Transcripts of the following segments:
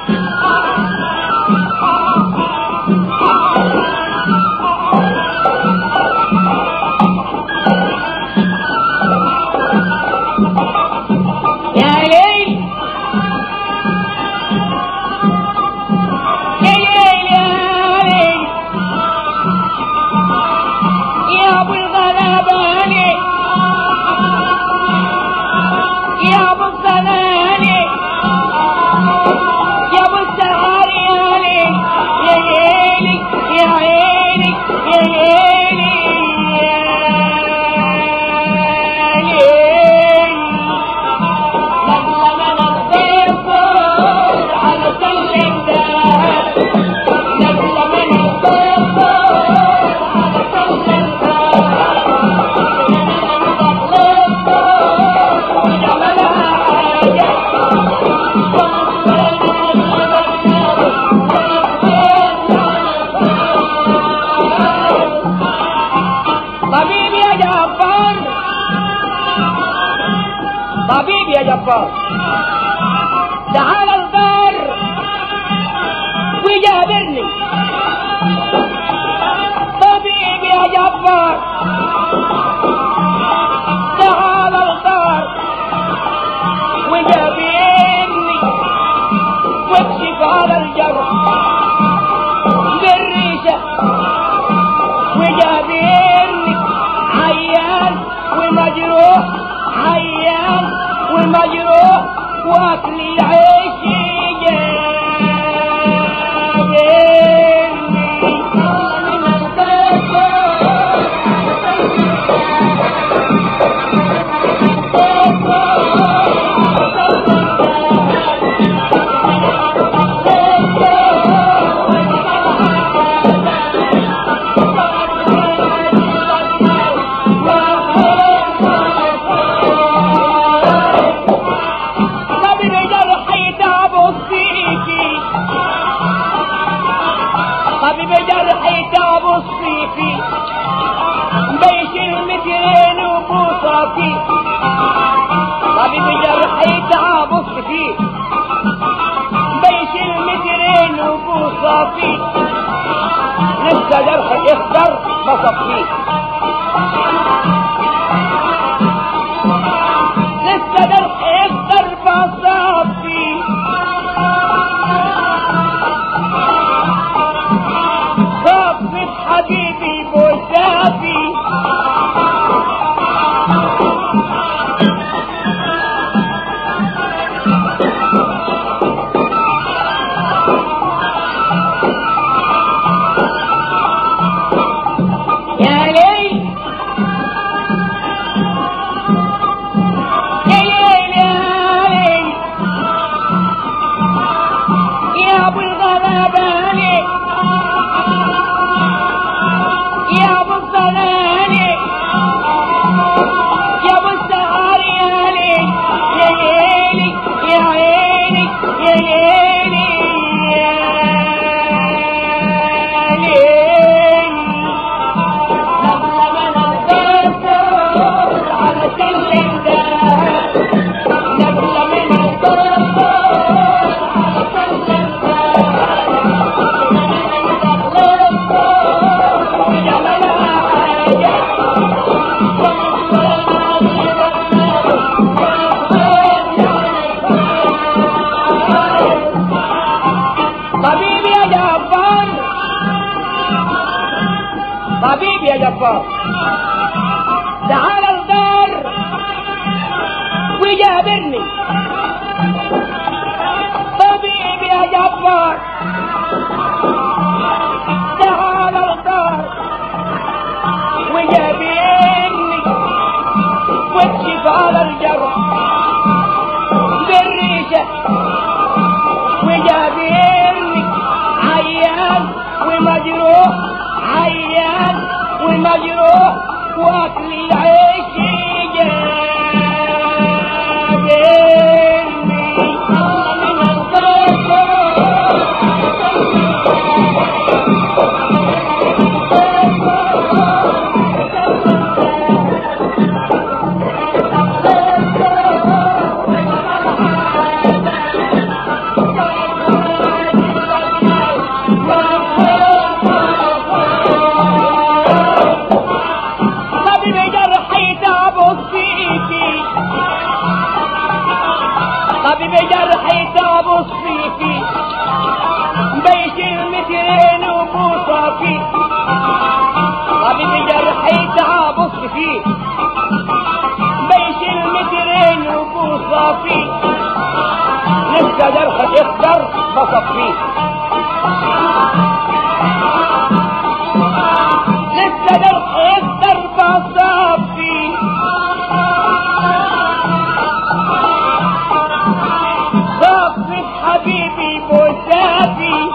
تعال الدار وجابرني طبيب يا جبار تعال الدار وجابرني واكشف على الجرح بالريشة وجابرني عيان ومجروح عيان ومجروح واكل العيش بيش المترين وبوصاتي طبيب جرحي تعبص فيه بيش المترين وبوصاتي لسه جرحي اخضر بصفيه لسه جرحي اخضر بصفيه صفت حبيبي بوسافي يا ليل يا ليل يا ليل يا ابو الغلباني يا ابو الصلالي يا ابو السهر يا ليل يا ليلي يا عيني يا ليلي يا ليل لما انا الدكتور على سلم ده لما انا الدكتور على سلم طبيب يا جبار تعال الدار وجابرني طبيب يا جبار تعال الدار وجابرني واكشف على الجرح بالريشة وجابرني عيان ومجروح عيان ومجروح واكل العيش جابرني الله من الدكتور جرحك يخضر بصفيه، لسه جرحك يخضر بصفيه، صفت حبيبي مسافي،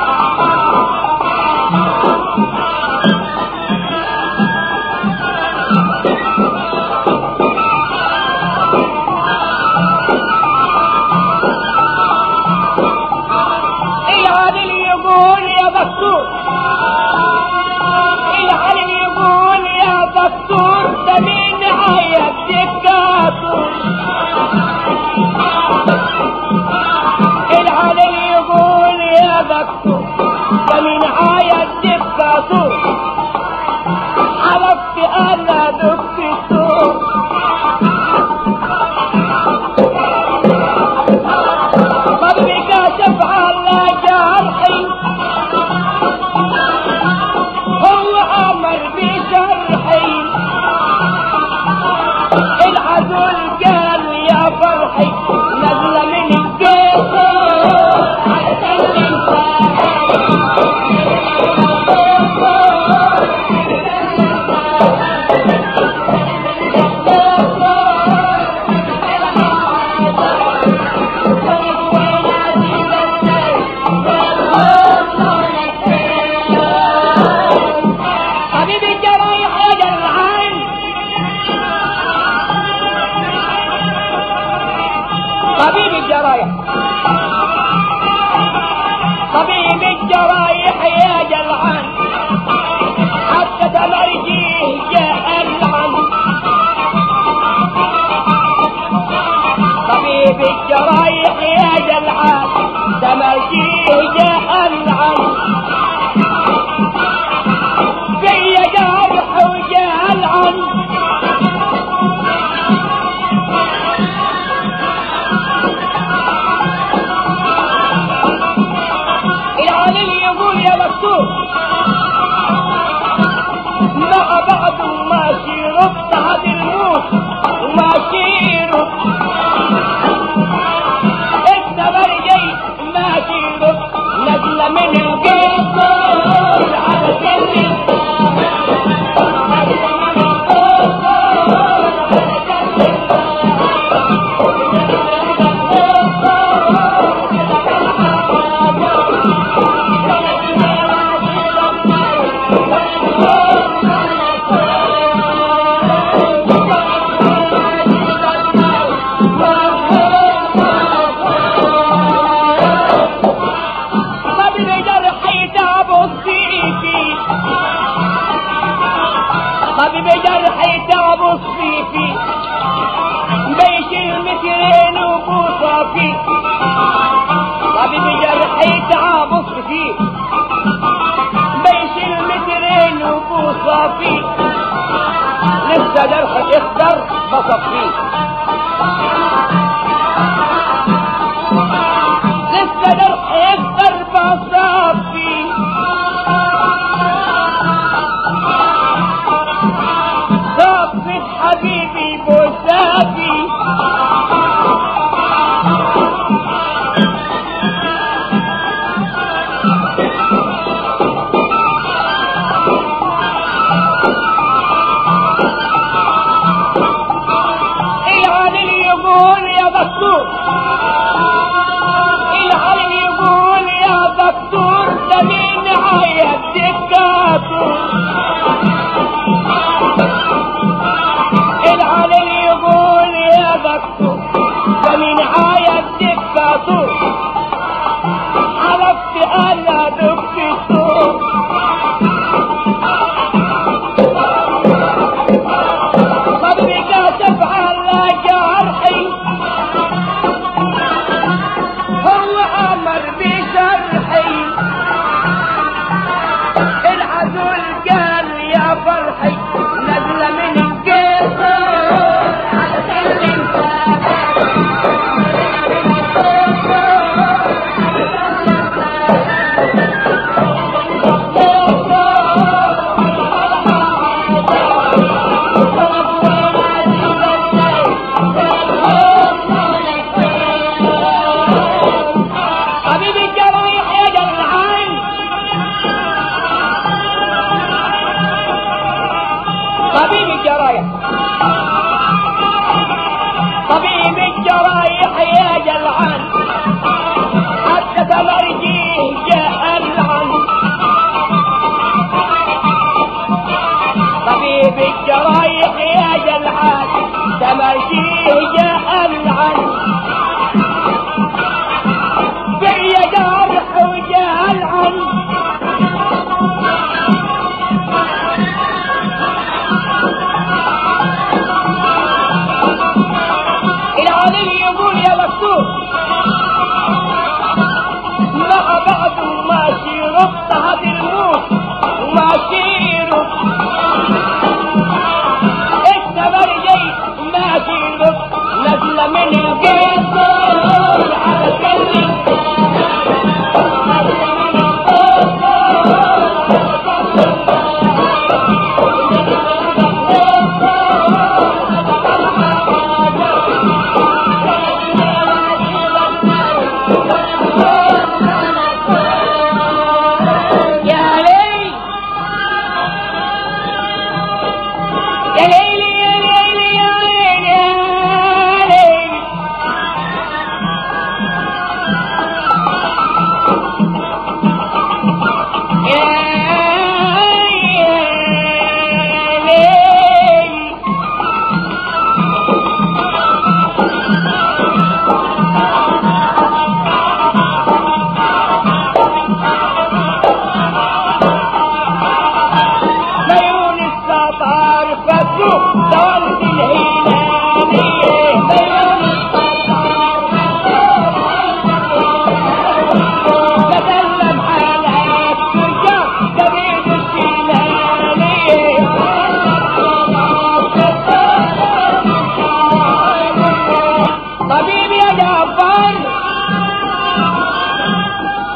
العالم يقول يا دكتور، العالم يقول يا دكتور ده مين عيب دكاتور، العالم يقول يا دكتور ده مين عيب دكاتور، عرفت انا دكتور، طبيبي كاشف على جرحي، هو امر بجرحي، العدل قال يا فرحي نزل من الجيش حبيبي الجرايح يا جرعان، طبيب الجرايح، طبيب الجرايح يا جلعان، حتى تمرجيه جاء العن، طبيب الجرايح يا جلعان، تمرجيه جاء العن، في جرح وجاء العن، العالم يقول يا دكتور مع بعض وما شربت هذا الموت وما شرب، انت مرجي ما شرب، نزل من الجيش على سري، طبيب جرحي تعبص فيه، بيشيل مترين وبوصافي، طبيب جرحي تعبص فيه، بيشيل مترين وبوصافي، لسه جرحك يخضر بصفيه، لسه جرحك يخضر بصفيه، صفت حبيبي مسافي، العالم يقول يا دكتور، العالم يقول يا دكتور ده مين عيب دكاتور، العالم يقول يا دكتور ده مين عيب دكاتور، عرفت انا دكتور، طبيبي كاشف على جرحي،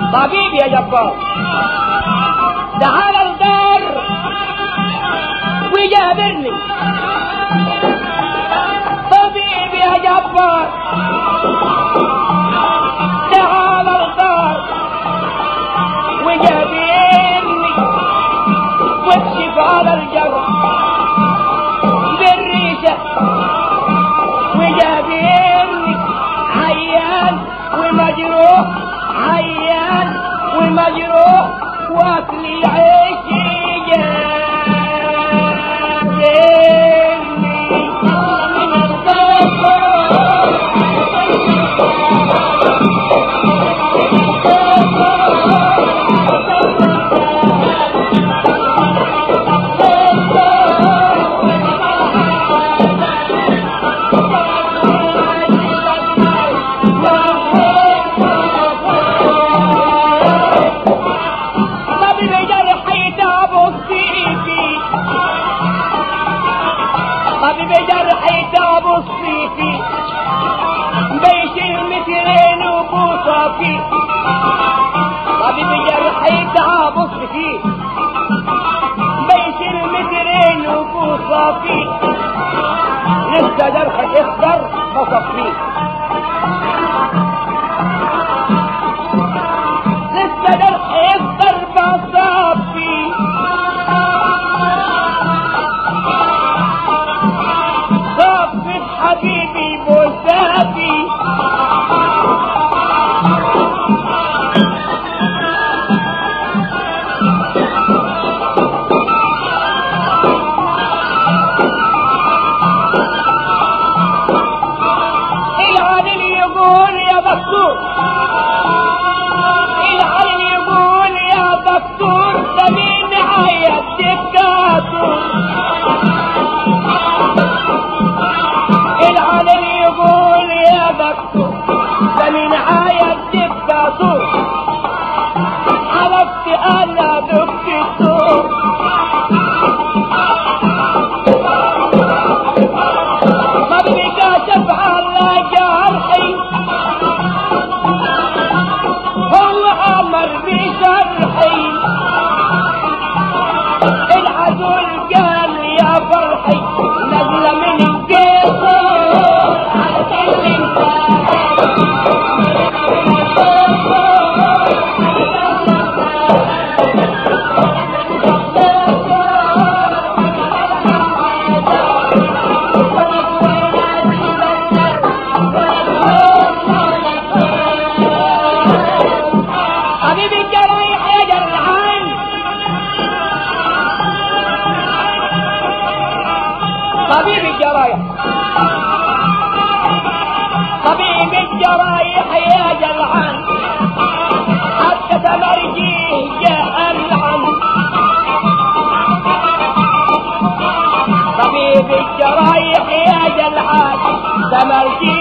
طبيب يا جبار تعال الدار وجابرني طبيب يا جبار تعال الدار وجابرني واكشف على الجرح بالريشة وجابرني عيان ومجروح عيان ومجروح واكلي عيشي طبيب جرحي تابو الصيفي بيشيل مترين وبوصافي طبيب جرحي تابو الصيفي بيشيل مترين وبوصافي لسه جرحي اخضر بصفيه لسه جرحي اخضر بصفي حبيبي مسافي العالم يقول يا دكتور العالم يقول يا دكتور ده مين عيا الدكتور العالم يقول يا دكتور ده مين عيا الدكتور عرفت انا دكتور ما بيكاشف على جرحي هو عمر بشرحي العدول قال يا فرحي نزله من الجيش طبيب الجرايح طبيب الجرايح يا جلعان حتى تمرجيه جاء العن طبيب الجرايح يا جلعان تمرجيه